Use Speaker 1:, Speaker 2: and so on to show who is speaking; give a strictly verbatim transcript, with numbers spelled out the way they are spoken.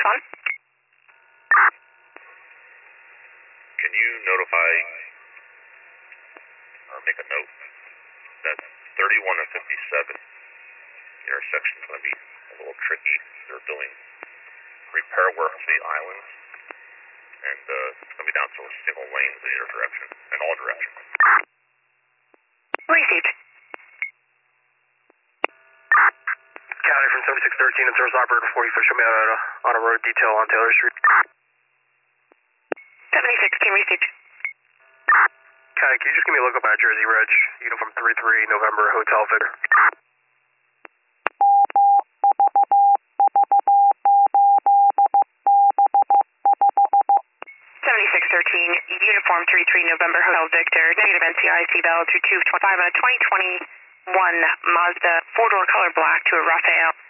Speaker 1: one.
Speaker 2: Can you notify, or make a note, that thirty-one and fifty-seven intersection is going to be a little tricky. They're doing repair work for the islands, and uh, it's going to be down to a single lane in either direction, in all directions.
Speaker 1: Received.
Speaker 3: County from seventy-six thirteen and service operator forty-foot, show me on a, on a road detail on Taylor Street.
Speaker 1: seventy-six team received.
Speaker 3: County, can you just give me a lookup at Jersey Reg, uniform three three, November, Hotel Victor.
Speaker 1: seventy-six thirteen, uniform three three, November, Hotel Victor, negative N C I C valid through two twenty-five on a twenty twenty-one Mazda four-door color black to a Rafael.